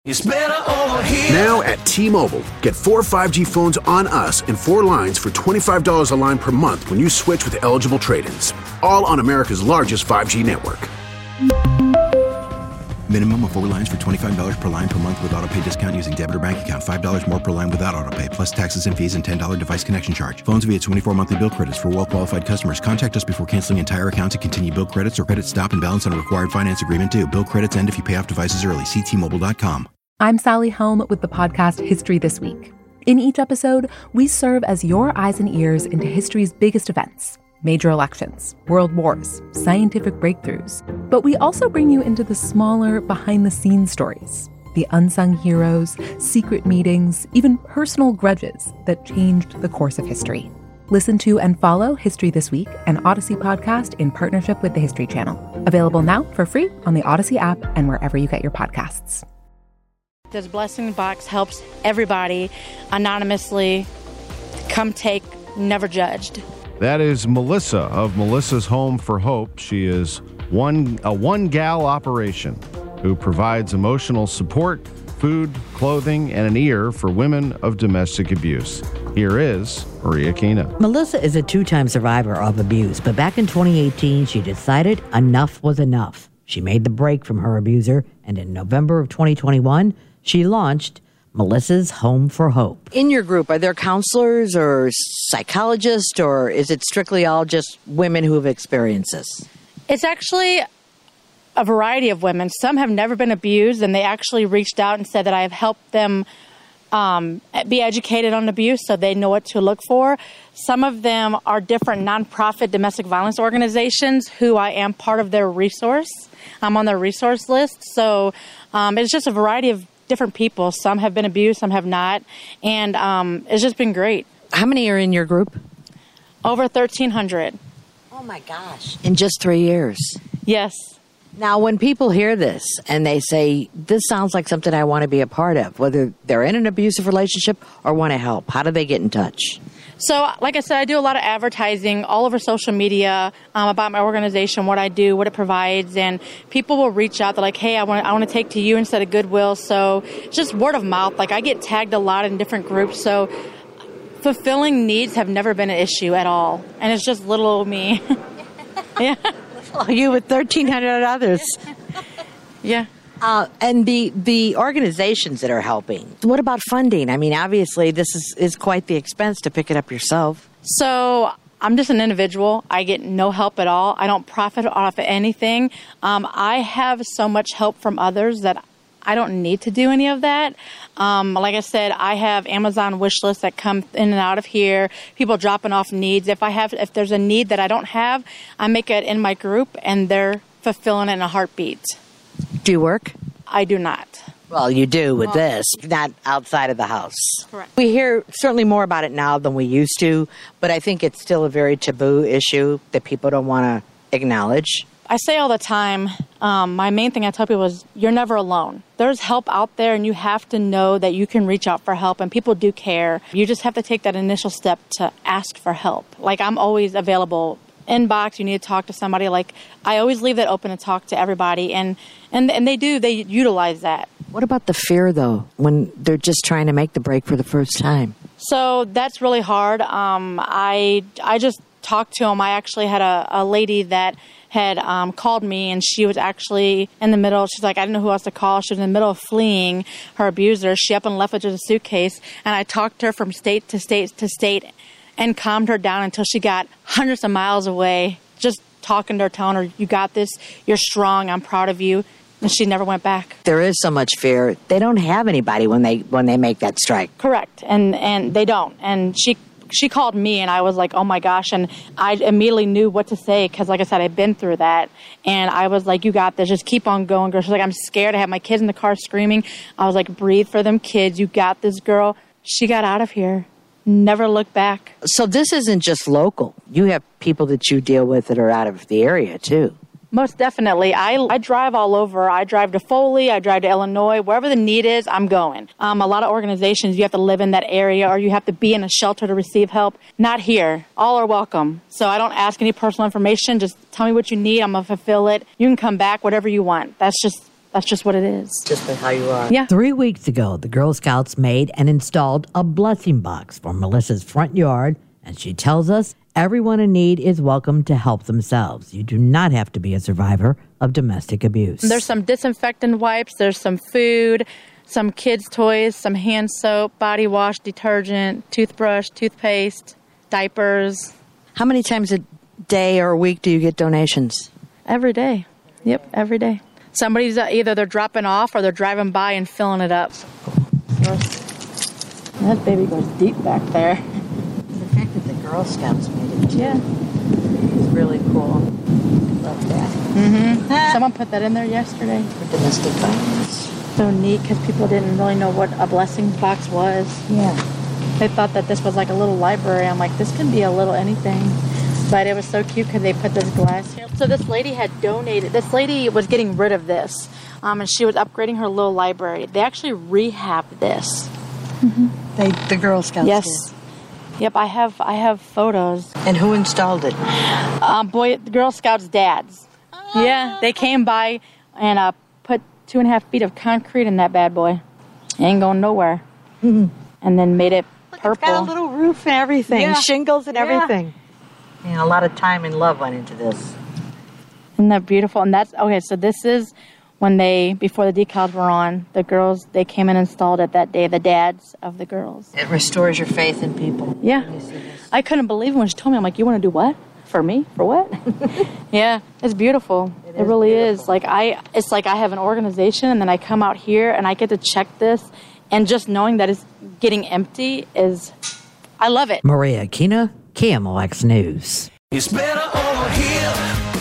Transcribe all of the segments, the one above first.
It's better over here. Now at T-Mobile, get 4 5G phones on us and 4 lines for $25 a line per month when you switch with eligible trade-ins. All on America's largest 5G network. Minimum of 4 lines for $25 per line per month with autopay discount using debit or bank account. $5 more per line without autopay, plus taxes and fees and $10 device connection charge. Phones via 24 monthly bill credits for well-qualified customers. Contact us before canceling entire account to continue bill credits or credit stop and balance on a required finance agreement due. Bill credits end if you pay off devices early. See T-Mobile.com. I'm Sally Helm with the podcast History This Week. In each episode, we serve as your eyes and ears into history's biggest events. Major elections, world wars, scientific breakthroughs. But we also bring you into the smaller, behind-the-scenes stories. The unsung heroes, secret meetings, even personal grudges that changed the course of history. Listen to and follow History This Week, an Odyssey podcast in partnership with the History Channel. Available now for free on the Odyssey app and wherever you get your podcasts. This blessing box helps everybody anonymously come take, never judged. That is Melissa of Melissa's Home for Hope. She is a one-gal operation who provides emotional support, food, clothing, and an ear for women of domestic abuse. Here is Maria Kina. Melissa is a 2-time survivor of abuse, but back in 2018, she decided enough was enough. She made the break from her abuser, and in November of 2021, she launched Melissa's Home for Hope. In your group, are there counselors or psychologists, or is it strictly all just women who have experienced this? It's actually a variety of women. Some have never been abused, and they actually reached out and said that I have helped them be educated on abuse so they know what to look for. Some of them are different nonprofit domestic violence organizations who I am part of their resource. I'm on their resource list. So it's just a variety of different people. Some have been abused, some have not. And it's just been great. How many are in your group? Over 1,300. Oh, my gosh. In just 3 years? Yes. Now, when people hear this and they say, this sounds like something I want to be a part of, whether they're in an abusive relationship or want to help, how do they get in touch? So, like I said, I do a lot of advertising all over social media about my organization, what I do, what it provides, and people will reach out. They're like, hey, I want to take to you instead of Goodwill. So it's just word of mouth. Like, I get tagged a lot in different groups. So fulfilling needs have never been an issue at all. And it's just little old me. Yeah. Well, you with 1,300 others. Yeah. And the organizations that are helping, what about funding? I mean, obviously, this is quite the expense to pick it up yourself. So I'm just an individual. I get no help at all. I don't profit off of anything. I have so much help from others that I don't need to do any of that. Like I said, I have Amazon wish lists that come in and out of here, people dropping off needs. If there's a need that I don't have, I make it in my group, and they're fulfilling it in a heartbeat. Do you work? I do not. Well, you do with this, not outside of the house. Correct. We hear certainly more about it now than we used to, but I think it's still a very taboo issue that people don't want to acknowledge. I say all the time, my main thing I tell people is you're never alone. There's help out there, and you have to know that you can reach out for help, and people do care. You just have to take that initial step to ask for help. Like, I'm always available. Inbox, you need to talk to somebody. Like, I always leave that open to talk to everybody, and they utilize that. What about the fear, though, when they're just trying to make the break for the first time? So that's really hard. I just talked to them. I actually had a lady that had called me, and she was actually in the middle. She's like, I didn't know who else to call. She was in the middle of fleeing her abuser. She up and left with a suitcase, and I talked to her from state to state to state and calmed her down until she got hundreds of miles away, just talking to her, telling her, you got this, you're strong, I'm proud of you. And she never went back. There is so much fear. They don't have anybody when they make that strike. Correct. And they don't. And she called me, and I was like, oh my gosh. And I immediately knew what to say because, like I said, I've been through that. And I was like, you got this. Just keep on going, girl. She's like, I'm scared. I have my kids in the car screaming. I was like, breathe for them kids. You got this, girl. She got out of here. Never looked back. So this isn't just local. You have people that you deal with that are out of the area, too. Most definitely. I drive all over. I drive to Foley. I drive to Illinois. Wherever the need is, I'm going. A lot of organizations, you have to live in that area or you have to be in a shelter to receive help. Not here. All are welcome. So I don't ask any personal information. Just tell me what you need. I'm going to fulfill it. You can come back, whatever you want. That's just That's just what it is. Just how you are. Yeah. 3 weeks ago, the Girl Scouts made and installed a blessing box for Melissa's front yard, and she tells us everyone in need is welcome to help themselves. You do not have to be a survivor of domestic abuse. There's some disinfectant wipes, there's some food, some kids' toys, some hand soap, body wash, detergent, toothbrush, toothpaste, diapers. How many times a day or a week do you get donations? Every day. Yep, every day. Somebody's either they're dropping off or they're driving by and filling it up. That baby goes deep back there. The fact that the Girl Scouts made it, too, Yeah. is really cool. Love that. Mm-hmm. Someone put that in there yesterday. For domestic violence. So neat because people didn't really know what a blessing box was. Yeah. They thought that this was like a little library. I'm like, this can be a little anything. But it was so cute because they put this glass here. So this lady had donated. This lady was getting rid of this, and she was upgrading her little library. They actually rehabbed this. Mm-hmm. The Girl Scouts Yes. did. Yep, I have photos. And who installed it? The Girl Scouts' dads. Yeah, they came by and put 2.5 feet of concrete in that bad boy. Ain't going nowhere. Mm-hmm. And then made it purple. It's got a little roof and everything, Yeah. shingles and Yeah. everything. Yeah, a lot of time and love went into this. Isn't that beautiful? And that's, okay, so this is when before the decals were on, the girls, they came and installed it that day, the dads of the girls. It restores your faith in people. Yeah. when you see this. I couldn't believe it when she told me. I'm like, you want to do what? For me? For what? Yeah, it's beautiful. It really is. It's like I have an organization and then I come out here and I get to check this, and just knowing that it's getting empty I love it. Maria Aquina, KMOX News. It's better over here.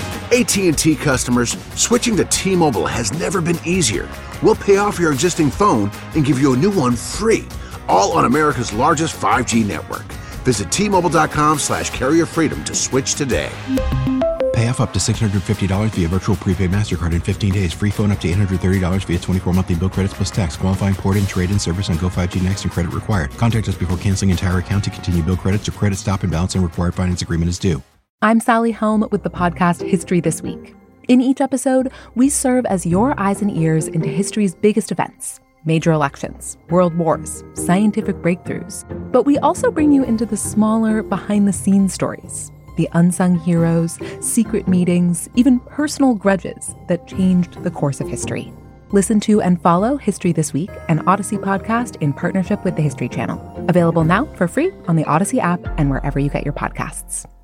AT&T customers, switching to T-Mobile has never been easier. We'll pay off your existing phone and give you a new one free, all on America's largest 5G network. Visit T-Mobile.com/carrier freedom to switch today. Pay off up to $650 via virtual prepaid MasterCard in 15 days. Free phone up to $830 via 24 monthly bill credits plus tax. Qualifying port and trade-in service on Go 5G Next and credit required. Contact us before canceling entire account to continue bill credits or credit stop and balance and required finance agreement is due. I'm Sally Helm with the podcast History This Week. In each episode, we serve as your eyes and ears into history's biggest events. Major elections, world wars, scientific breakthroughs. But we also bring you into the smaller, behind-the-scenes stories. The unsung heroes, secret meetings, even personal grudges that changed the course of history. Listen to and follow History This Week, an Odyssey podcast in partnership with the History Channel. Available now for free on the Odyssey app and wherever you get your podcasts.